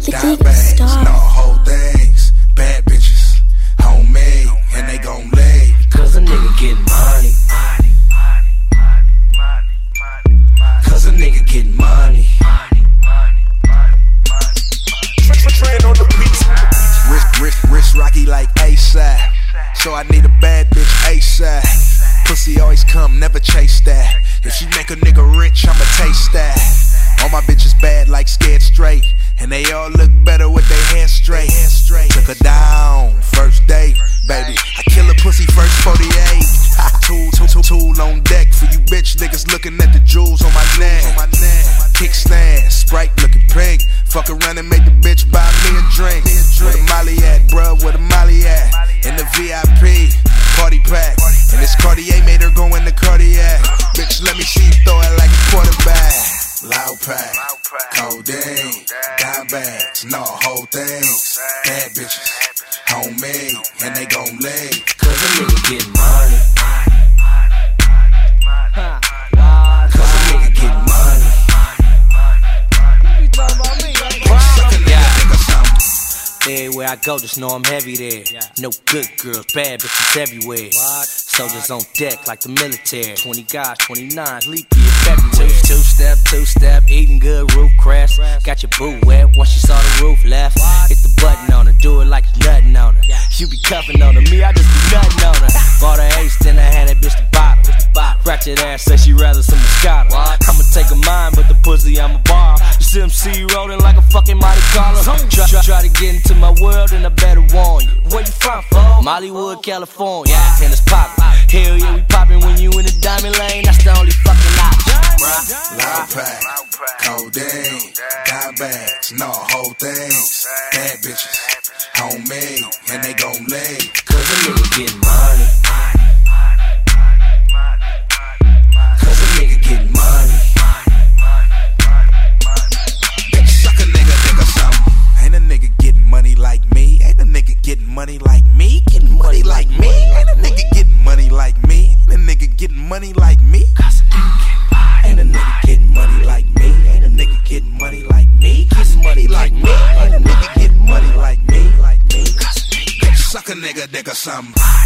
diamonds, no whole things. Bad bitches, homemade, and they gon' lay. Cause a nigga getting money. Cause a nigga getting money. Wrist rocky like ASAP, so I need a bad bitch ASAP. Pussy always come, never chase that. If she make a nigga rich, I'ma taste that. All my bitches bad like Scared Straight, and they all look better with their hands straight. Took her down, first date, baby. I kill a pussy first 48. Tool on deck for you bitch niggas looking at the jewels on my neck. Kickstand, Sprite looking pink. Fuck around and make the bitch buy me a drink. Where the Molly at, bruh? Where the Molly at? In the VIP party pack, and this Cartier made her go in the cardiac. Bitch, let me see you throw it like a quarterback. Loud pack, codeine, dime bags, no whole things. Bad bitches, homemade, and they gon' lay. Cause a nigga getting money. Cause a nigga getting money. Everywhere I go, just know I'm heavy there. No good girls, bad bitches everywhere. Soldiers on deck like the military. 20 guys, 29s, leap year February. Two-step, eating good, roof crash. Got your boo wet once she saw the roof left. Hit the button on her, do it like it's nothing on her. You be cuffing on her, me, I just be nutting on her. Bought her ace, then I had that bitch the bottle. Ratchet ass say she rather some Moscato. I'ma take a mine, but the pussy I'ma borrow. You see him see you rolling like a fucking Monte Carlo. Try to get into my world and I better warn you. Where you from, folks? Mollywood, California. And it's poppin'. Hell yeah, we poppin' when you in the diamond lane. That's the only fucking option. Loud pack, codeine, dime bags, no whole things. Bad bitches, homemade, and they gon' lay. Cause a nigga getting money. Cause a nigga getting money. Suck a nigga something. Ain't a nigga getting money like me. Ain't a nigga getting money like me. Getting money like me. Ain't a nigga getting money like me. Ain't a nigga getting money like me. Cause a nigga ain't a nigga getting money like me. Ain't a nigga getting money like me. Getting money like me. Ain't a nigga getting money like me. Suck a nigga something.